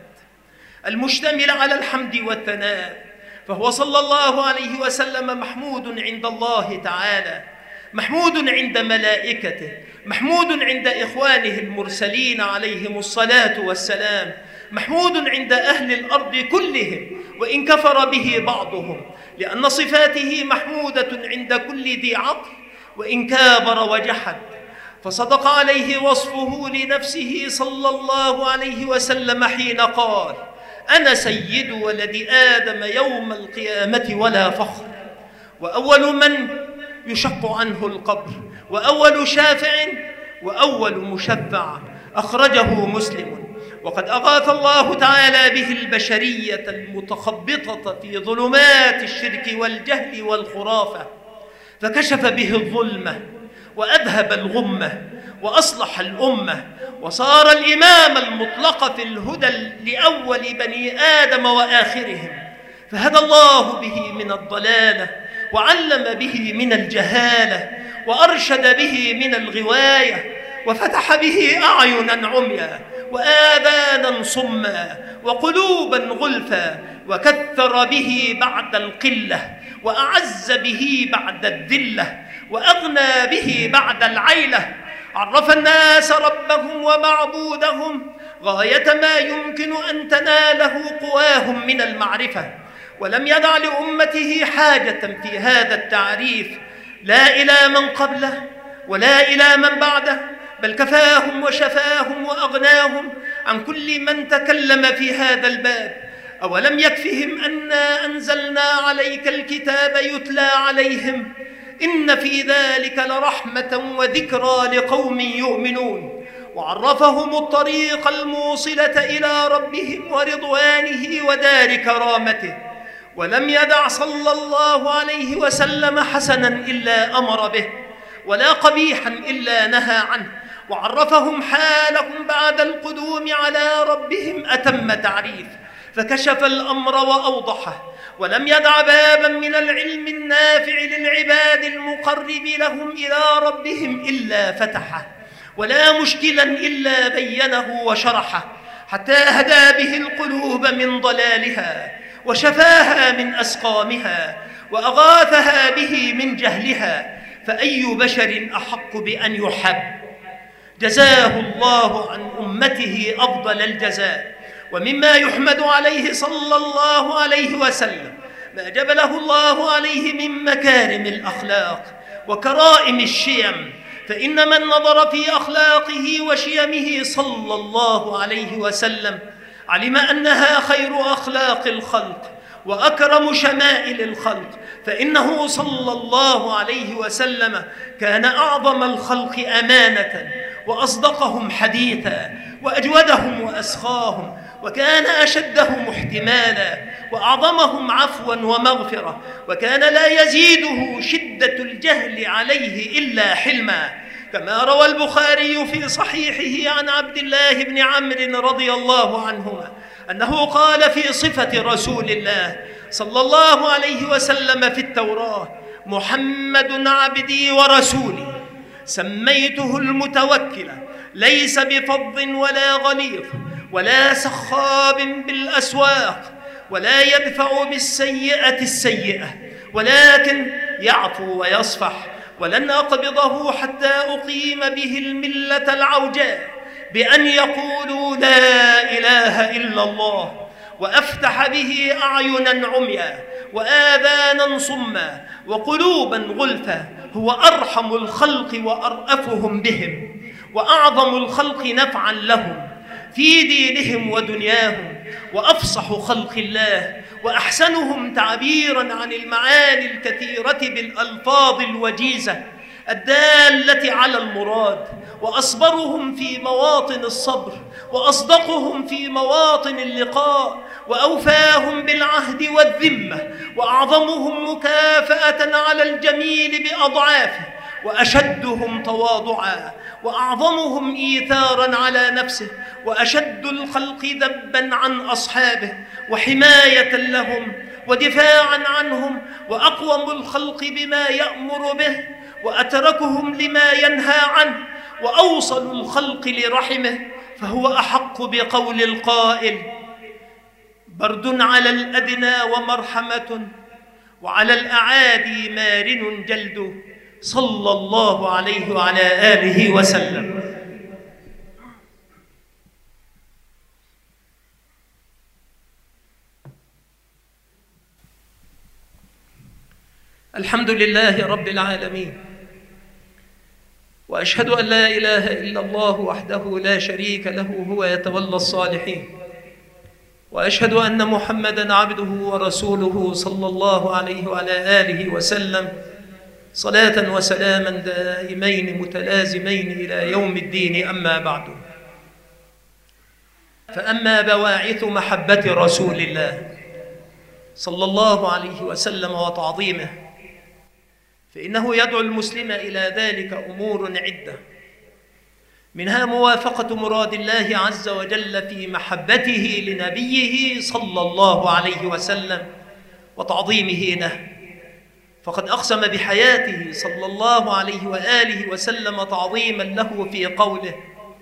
المشتمل على الحمد والثناء، فهو صلى الله عليه وسلم محمود عند الله تعالى، محمود عند ملائكته، محمود عند إخوانه المرسلين عليهم الصلاة والسلام، محمود عند أهل الأرض كلهم وإن كفر به بعضهم، لأن صفاته محمودة عند كل ذي عقل وإن كابر وجحد، فصدق عليه وصفه لنفسه صلى الله عليه وسلم حين قال: أنا سيد ولد آدم يوم القيامة ولا فخر. وأول من يشق عنه القبر، وأول شافع، وأول مشفع، أخرجه مسلم. وقد أغاث الله تعالى به البشرية المتخبطة في ظلمات الشرك والجهل والخرافة، فكشف به الظلمة وأذهب الغمة وأصلح الأمة، وصار الإمام المطلق في الهدى لأول بني آدم وآخرهم، فهدى الله به من الضلالة، وعلم به من الجهالة، وأرشد به من الغواية، وفتح به أعينا عميا وآذانا صما وقلوبا غلفا، وكثر به بعد القلة، وأعز به بعد الذلة، وأغنى به بعد العيلة. عرف الناس ربهم ومعبودهم غاية ما يمكن أن تناله قواهم من المعرفة، ولم يدع لأمته حاجة في هذا التعريف لا إلى من قبله ولا إلى من بعده، بل كفاهم وشفاهم وأغناهم عن كل من تكلم في هذا الباب. أولم يكفهم أنا أنزلنا عليك الكتاب يتلى عليهم إن في ذلك لرحمة وذكرى لقوم يؤمنون. وعرفهم الطريق الموصلة إلى ربهم ورضوانه ودار كرامته، ولم يدع صلى الله عليه وسلم حسنا إلا أمر به، ولا قبيحا إلا نهى عنه. وعرفهم حالهم بعد القدوم على ربهم أتم تعريف، فكشف الأمر وأوضحه، ولم يدع بابا من العلم النافع للعباد المقرب لهم إلى ربهم إلا فتحه، ولا مشكلا إلا بينه وشرحه، حتى هدى به القلوب من ضلالها، وشفاها من أسقامها، وأغاثها به من جهلها. فأي بشر أحق بأن يحب؟ جزاه الله عن أمته أفضل الجزاء. ومما يحمد عليه صلى الله عليه وسلم ما جبله الله عليه من مكارم الأخلاق وكرائم الشيم، فإن من نظر في أخلاقه وشيمه صلى الله عليه وسلم علم أنها خير أخلاق الخلق وأكرم شمائل الخلق، فإنه صلى الله عليه وسلم كان أعظم الخلق أمانة، وأصدقهم حديثا، وأجودهم وأسخاهم، وكان أشدهم احتمالا، وأعظمهم عفوا ومغفرة، وكان لا يزيده شدة الجهل عليه إلا حلما، كما روى البخاري في صحيحه عن عبد الله بن عمرو رضي الله عنهما أنه قال في صفة رسول الله صلى الله عليه وسلم في التوراة: محمد عبدي ورسولي، سميته المتوكل، ليس بفظ ولا غليظ ولا سخاب بالأسواق، ولا يدفع بالسيئة السيئة، ولكن يعفو ويصفح، ولن أقبضه حتى أقيم به الملة العوجاء بأن يقولوا لا إله إلا الله، وأفتح به أعينا عميا وآذانا صما وقلوبا غلفا. هو أرحم الخلق وأرأفهم بهم، وأعظم الخلق نفعا لهم في دينهم ودنياهم، وأفصح خلق الله، وأحسنهم تعبيرا عن المعاني الكثيرة بالألفاظ الوجيزة الدالة على المراد، وأصبرهم في مواطن الصبر، وأصدقهم في مواطن اللقاء، وأوفاهم بالعهد والذمة، وأعظمهم مكافأة على الجميل بأضعافه، وأشدهم تواضعا، وأعظمهم إيثارا على نفسه، وأشد الخلق ذبا عن أصحابه وحماية لهم ودفاعا عنهم، وأقوم الخلق بما يأمر به، وأتركهم لما ينهى عنه، وأوصل الخلق لرحمه، فهو أحق بقول القائل: برد على الأدنى ومرحمة، وعلى الأعادي مارن جلد، صلى الله عليه وعلى آله وسلم. الحمد لله رب العالمين، وأشهد أن لا إله إلا الله وحده لا شريك له هو يتولى الصالحين، وأشهد أن محمدًا عبده ورسوله صلى الله عليه وعلى آله وسلم صلاة وسلاما دائمين متلازمين إلى يوم الدين. أما بعد، فأما بواعث محبة رسول الله صلى الله عليه وسلم وتعظيمه، فإنه يدعو المسلم إلى ذلك أمور عدة، منها موافقة مراد الله عز وجل في محبته لنبيه صلى الله عليه وسلم وتعظيمه له، فقد أقسم بحياته صلى الله عليه وآله وسلم تعظيما له في قوله: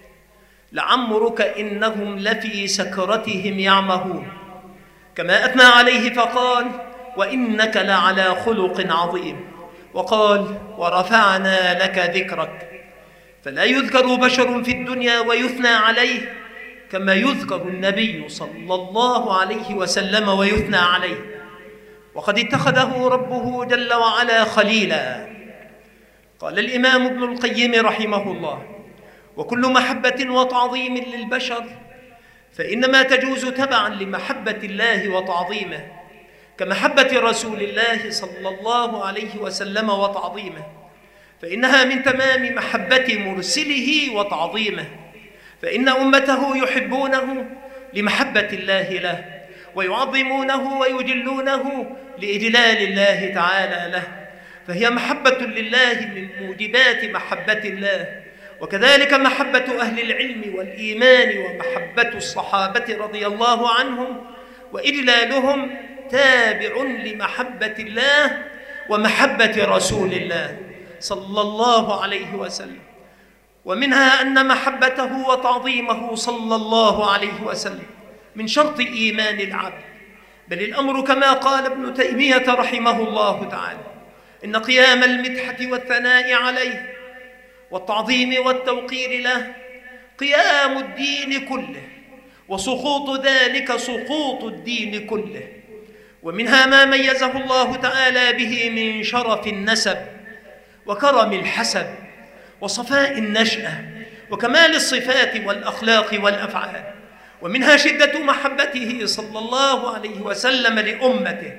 لعمرك إنهم لفي سكرتهم يعمهون، كما أثنى عليه فقال: وإنك لعلى خلق عظيم، وقال: ورفعنا لك ذكرك. فلا يذكر بشر في الدنيا ويثنى عليه كما يذكر النبي صلى الله عليه وسلم ويثنى عليه، وقد اتخذه ربه جل وعلا خليلا. قال الإمام ابن القيم رحمه الله: وكل محبة وتعظيم للبشر فإنما تجوز تبعا لمحبة الله وتعظيمه، كمحبة رسول الله صلى الله عليه وسلم وتعظيمه، فإنها من تمام محبة مرسله وتعظيمه، فإن أمته يحبونه لمحبة الله له، ويعظمونه ويجلونه لإجلال الله تعالى له، فهي محبة لله من موجبات محبة الله. وكذلك محبة أهل العلم والإيمان ومحبة الصحابة رضي الله عنهم وإجلالهم تابع لمحبة الله ومحبة رسول الله صلى الله عليه وسلم. ومنها أن محبته وتعظيمه صلى الله عليه وسلم من شرط إيمان العبد، بل الأمر كما قال ابن تيمية رحمه الله تعالى: إن قيام المدحة والثناء عليه والتعظيم والتوقير له قيام الدين كله، وسقوط ذلك سقوط الدين كله. ومنها ما ميزه الله تعالى به من شرف النسب وكرم الحسب وصفاء النشأة وكمال الصفات والأخلاق والأفعال. ومنها شدة محبته صلى الله عليه وسلم لأمته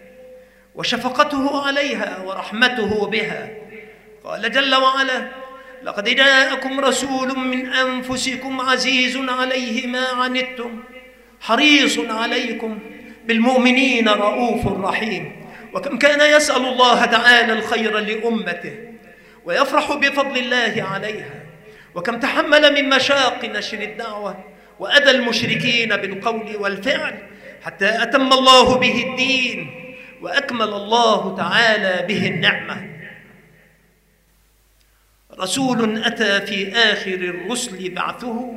وشفقته عليها ورحمته بها. قال جل وعلا: لقد جاءكم رسول من أنفسكم عزيز عليه ما عنتم حريص عليكم بالمؤمنين رؤوف رحيم. وكم كان يسأل الله تعالى الخير لأمته ويفرح بفضل الله عليها، وكم تحمل من مشاق نشر الدعوة وأذى المشركين بالقول والفعل حتى أتم الله به الدين وأكمل الله تعالى به النعمة. رسول أتى في آخر الرسل بعثه،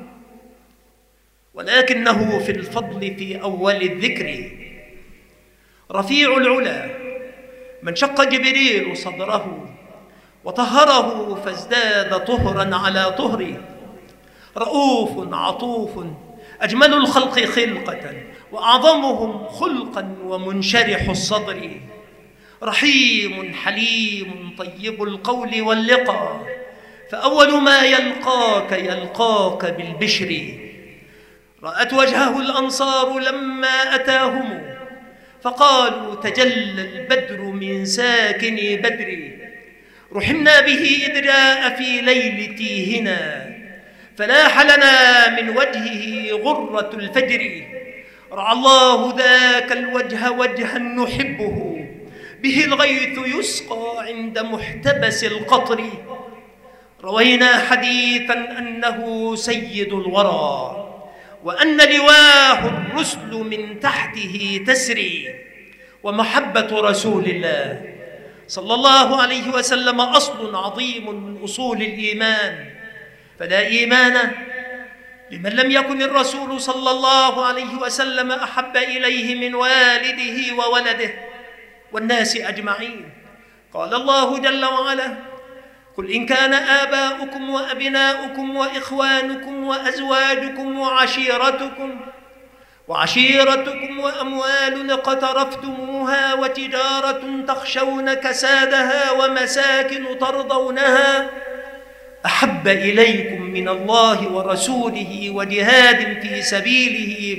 ولكنه في الفضل في أول الذكر. رفيع العلا من شق جبريل صدره وطهره فازداد طهرا على طهره. رؤوف عطوف أجمل الخلق خلقة وأعظمهم خلقا ومنشرح الصدر. رحيم حليم طيب القول واللقى، فأول ما يلقاك بالبشر. رأت وجهه الأنصار لما أتاهم فقالوا: تجلى البدر من ساكن بدري. رحمنا به إذ جاء في ليل تيهنا، فلاح لنا من وجهه غرة الفجر. رعى الله ذاك الوجه وجها نحبه، به الغيث يسقى عند محتبس القطر. روينا حديثا أنه سيد الورى، وأن لواه الرسل من تحته تسري. ومحبة رسول الله صلى الله عليه وسلم أصل عظيم من أصول الإيمان، فلا إيمان لمن لم يكن الرسول صلى الله عليه وسلم أحب إليه من والده وولده والناس أجمعين. قال الله جل وعلا: قل إن كان آباؤكم وأبناؤكم وإخوانكم وأزواجكم وعشيرتكم وعشيرتكم وأموال اقترفتموها وتجارة تخشون كسادها ومساكن ترضونها أحب إليكم من الله ورسوله وجهاد في سبيله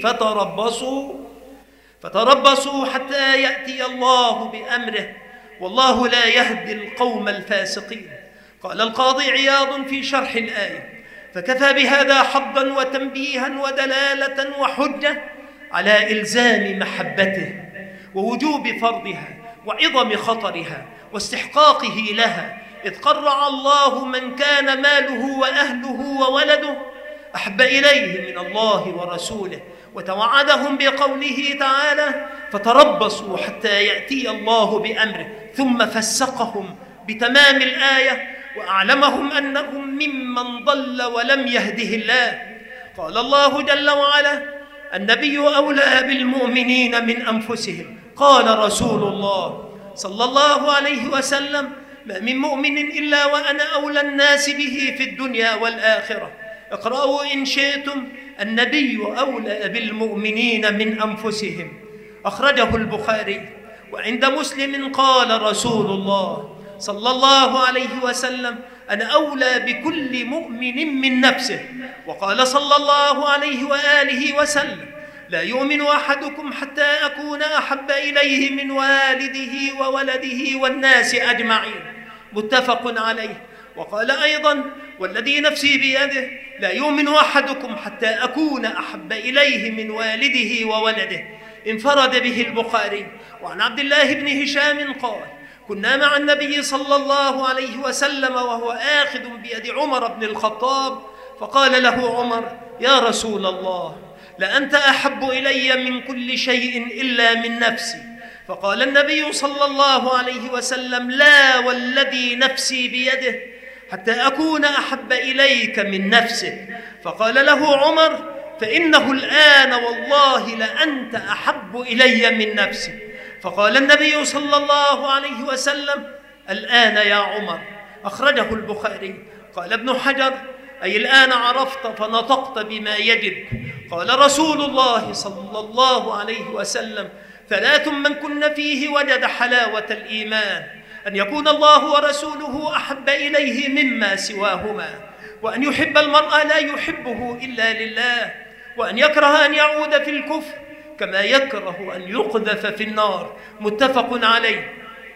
فتربصوا حتى يأتي الله بأمره والله لا يهدي القوم الفاسقين. قال القاضي عياض في شرح الآية: فكفى بهذا حظا وتنبيها ودلالة وحجة على إلزام محبته ووجوب فرضها وعظم خطرها واستحقاقه لها، إذ قرع الله من كان ماله وأهله وولده أحب إليه من الله ورسوله، وتوعدهم بقوله تعالى: فتربصوا حتى يأتي الله بأمره، ثم فسقهم بتمام الآية وأعلمهم أنهم ممن ضل ولم يهده الله. قال الله جل وعلا: النبي أولى بالمؤمنين من أنفسهم. قال رسول الله صلى الله عليه وسلم: ما من مؤمن إلا وأنا أولى الناس به في الدنيا والآخرة. اقرأوا إن شئتم: النبي أولى بالمؤمنين من أنفسهم. أخرجه البخاري. وعند مسلم قال رسول الله صلى الله عليه وسلم: أنا أولى بكل مؤمن من نفسه. وقال صلى الله عليه وآله وسلم: لا يؤمن أحدكم حتى أكون أحب إليه من والده وولده والناس أجمعين. متفق عليه. وقال أيضا: والذي نفسي بيده لا يؤمن أحدكم حتى أكون أحب إليه من والده وولده. انفرد به البخاري. وعن عبد الله بن هشام قال: كنا مع النبي صلى الله عليه وسلم وهو آخذ بيد عمر بن الخطاب، فقال له عمر: يا رسول الله، لأنت أحب إلي من كل شيء إلا من نفسي. فقال النبي صلى الله عليه وسلم: لا والذي نفسي بيده حتى أكون أحب إليك من نفسك. فقال له عمر: فإنه الآن والله لأنت أحب إلي من نفسي. فقال النبي صلى الله عليه وسلم: الآن يا عمر. أخرجه البخاري. قال ابن حجر: أي الآن عرفت فنطقت بما يجب. قال رسول الله صلى الله عليه وسلم: ثلاث من كن فيه وجد حلاوة الإيمان: أن يكون الله ورسوله أحب إليه مما سواهما، وأن يحب المرء لا يحبه إلا لله، وأن يكره أن يعود في الكفر كما يكره أن يقذف في النار. متفق عليه.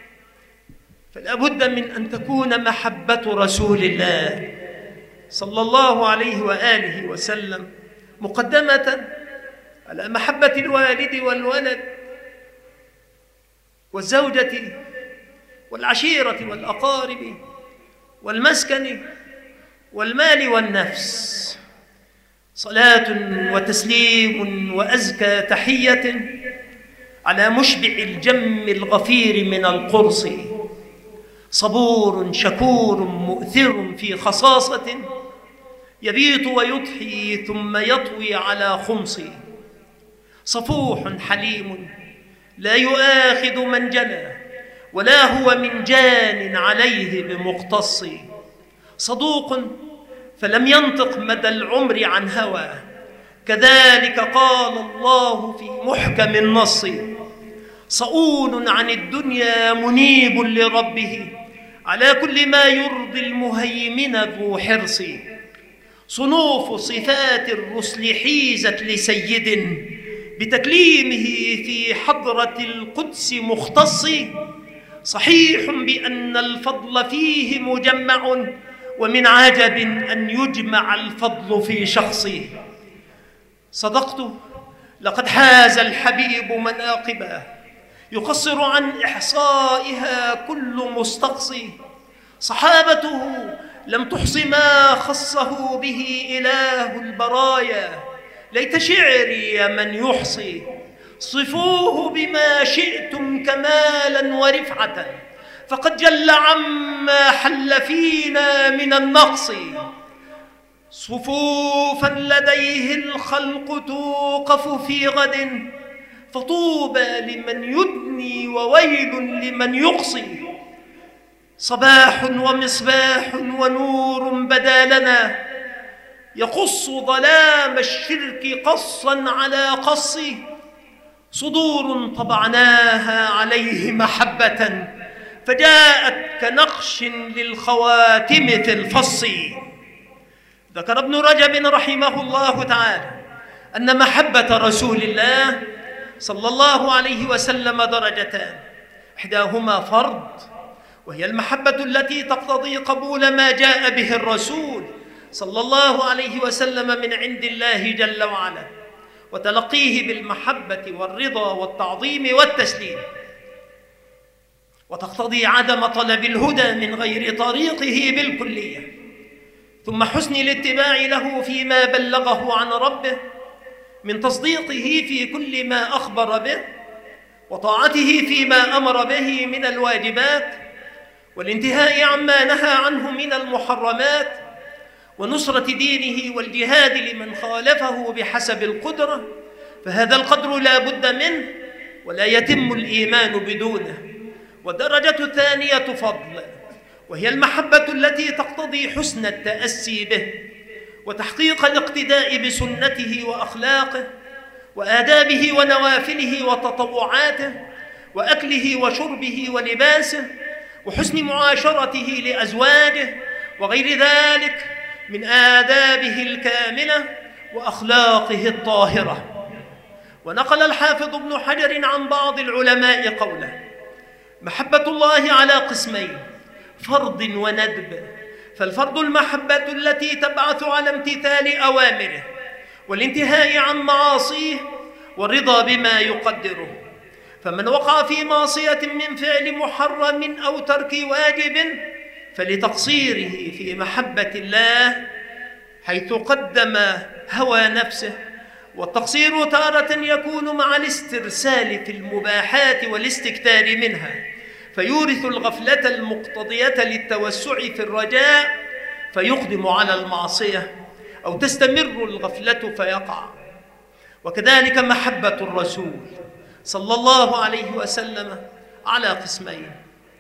فلا بد من أن تكون محبة رسول الله صلى الله عليه وآله وسلم مقدمة على محبة الوالد والولد والزوجة والعشيرة والأقارب والمسكن والمال والنفس. صلاة وتسليم وأزكى تحية على مشبع الجم الغفير من القرص، صبور شكور مؤثر في خصاصة، يبيت ويضحي ثم يطوي على خمص، صفوح حليم لا يؤاخذ من جنى ولا هو من جان عليه بمقتص، صدوق فلم ينطق مدى العمر عن هوى، كذلك قال الله في محكم النص، صؤون عن الدنيا منيب لربه على كل ما يرضي المهيمن ذو حرص، صنوف صفات الرسل حيزت لسيد بتكليمه في حضرة القدس مختص، صحيح بأن الفضل فيه مجمع ومن عجب أن يجمع الفضل في شخصه. صدقت، لقد حاز الحبيب مناقبه يقصر عن إحصائها كل مستقصي، صحابته لم تحص ما خصه به إله البرايا، ليت شعري من يحصي، صفوه بما شئتم كمالا ورفعة فقد جل عما حل فينا من النقص، صفوفا لديه الخلق توقف في غد، فطوبى لمن يدني وويل لمن يقصي، صباح ومصباح ونور بدا لنا يقص ظلام الشرك قصا على قص، صدور طبعناها عليه محبة فجاءت كنقش للخواتم في الفص. ذكر ابن رجب رحمه الله تعالى أن محبة رسول الله صلى الله عليه وسلم درجتان، إحداهما فرض، وهي المحبة التي تقتضي قبول ما جاء به الرسول صلى الله عليه وسلم من عند الله جل وعلا، وتلقيه بالمحبة والرضا والتعظيم والتسليم، وتقتضي عدم طلب الهدى من غير طريقه بالكلية، ثم حسن الاتباع له فيما بلغه عن ربه من تصديقه في كل ما أخبر به، وطاعته فيما أمر به من الواجبات، والانتهاء عما نهى عنه من المحرمات، ونصرة دينه والجهاد لمن خالفه بحسب القدرة، فهذا القدر لا بد منه ولا يتم الإيمان بدونه. والدرجة الثانية فضل، وهي المحبة التي تقتضي حسن التأسي به وتحقيق الاقتداء بسنته وأخلاقه وآدابه ونوافله وتطوعاته وأكله وشربه ولباسه وحسن معاشرته لأزواجه وغير ذلك من آدابه الكاملة وأخلاقه الطاهرة. ونقل الحافظ ابن حجر عن بعض العلماء قوله: محبة الله على قسمين، فرض وندب. فالفرض المحبة التي تبعث على امتثال أوامره والانتهاء عن معاصيه والرضا بما يقدره، فمن وقع في معصية من فعل محرم أو ترك واجب فلتقصيره في محبة الله حيث قدم هوى نفسه، والتقصير تارة يكون مع الاسترسال في المباحات والاستكثار منها فيورث الغفلة المقتضية للتوسع في الرجاء فيقدم على المعصية، أو تستمر الغفلة فيقع. وكذلك محبة الرسول صلى الله عليه وسلم على قسمين،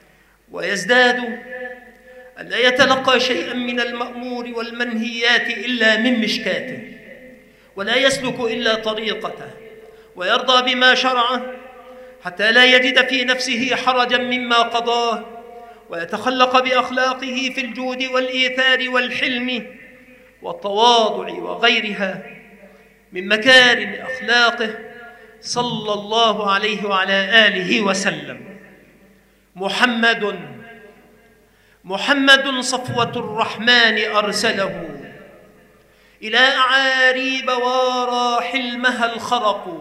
ويزداد أن لا يتلقى شيئا من المأمور والمنهيات إلا من مشكاته، ولا يسلك إلا طريقته، ويرضى بما شرعه حتى لا يجد في نفسه حرجا مما قضاه، ويتخلق بأخلاقه في الجود والإيثار والحلم والتواضع وغيرها من مكارم أخلاقه صلى الله عليه وعلى آله وسلم. محمد صفوة الرحمن أرسله إلى أعاريب وارى حلمها الخرق،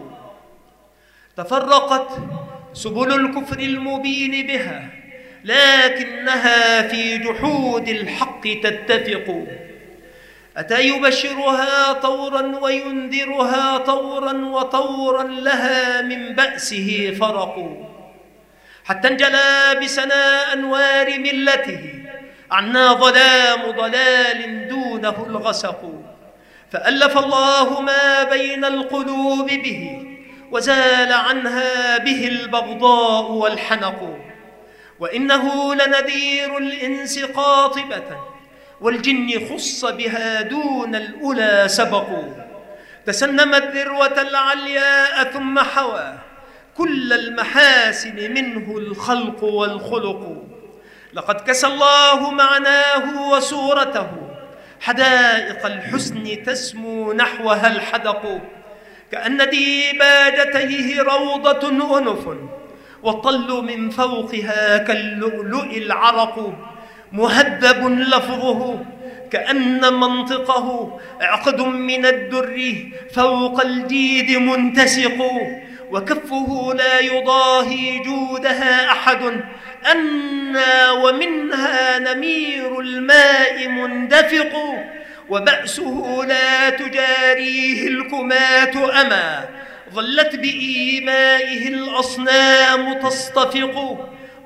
تفرقت سبل الكفر المبين بها لكنها في جحود الحق تتفق، أتى يبشرها طورا وينذرها طورا وطورا لها من بأسه فرق، حتى انجلى بسنا أنوار ملته عنا ظلام ضلال دونه الغسق، فألف الله ما بين القلوب به وزال عنها به البغضاء والحنق، وإنه لنذير الإنس قاطبة والجن خص بها دون الأولى سبقوا، تسنم الذروة العلياء ثم حوى كل المحاسن منه الخلق والخلق، لقد كسى الله معناه وصورته حدائق الحسن تسمو نحوها الحدق، كأن ديباجتيه روضة أنف والطل من فوقها كاللؤلؤ العرق، مهذب لفظه كأن منطقه عقد من الدر فوق الجيد منتسق، وكفه لا يضاهي جودها أحد أنى ومنها نمير الماء مندفق، وبأسه لا تجاريه الكمات أما ظلت بإيمائه الأصنام تصطفق،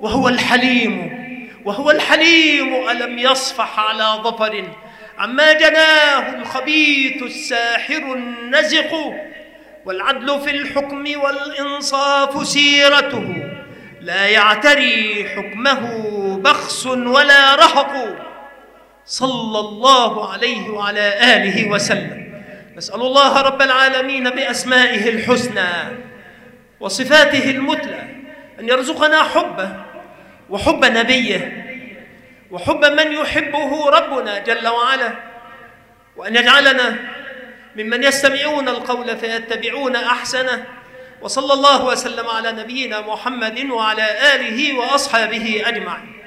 وهو الحليم ألم يصفح على ظفر عما جناه الخبيث الساحر النزق، والعدل في الحكم والإنصاف سيرته لا يعتري حكمه بخس ولا رهق، صلى الله عليه وعلى آله وسلم. نسأل الله رب العالمين بأسمائه الحسنى وصفاته المثلى أن يرزقنا حبه وحب نبيه وحب من يحبه ربنا جل وعلا، وأن يجعلنا ممن يستمعون القول فيتبعون أحسنه. وصلى الله وسلم على نبينا محمد وعلى آله وأصحابه أجمعين.